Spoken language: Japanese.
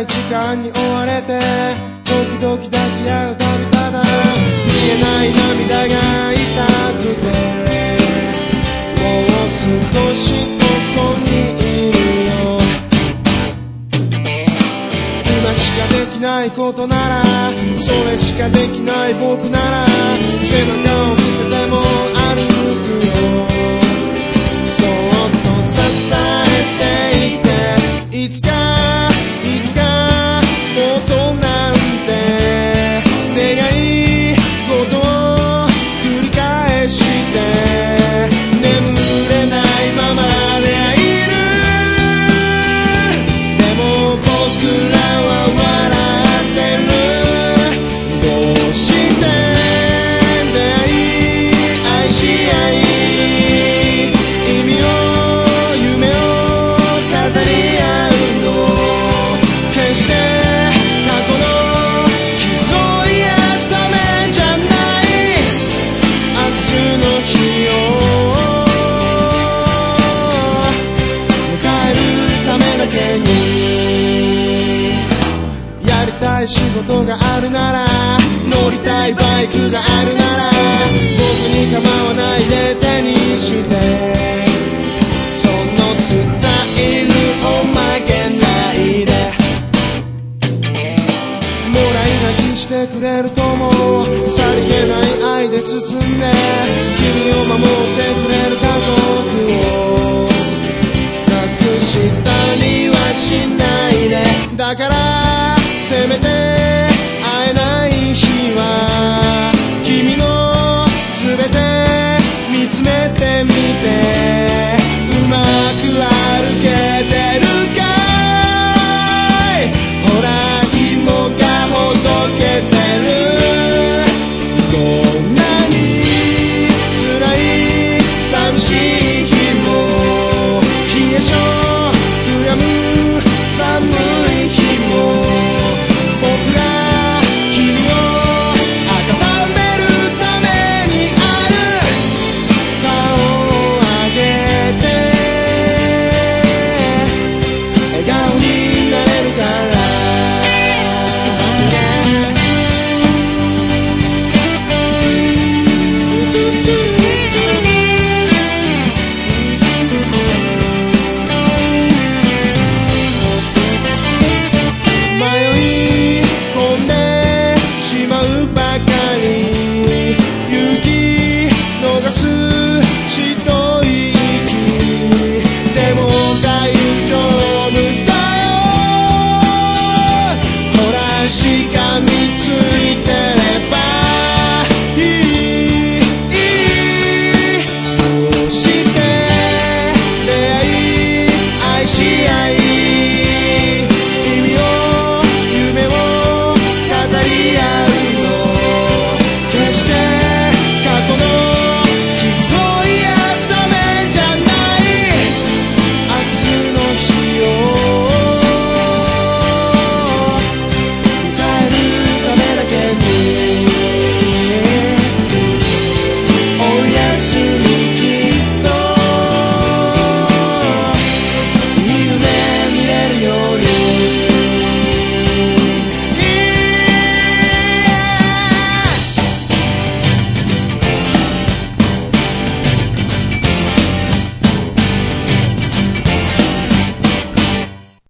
ない時間に追われて時々抱き合うたびただ見えない涙が痛くてもう少しここにいるよ今しかできないことならそれしかできない僕なら背中を見せても歩くよそっと支えていていつかもっとなんて願い事を繰り返して眠れないままでいるでも僕らは笑ってるどうして出会い愛し合い意味を夢を語り合うの決して過去の傷を癒すためじゃない明日の日を迎えるためだけにやりたい仕事があるなら乗りたいバイクがあるなら僕に構わないで手にしてそのスタイルを曲げないでもらい泣きしてくれるともさりげない愛で包んで君を守ってくれる家族を隠したりはしないでだから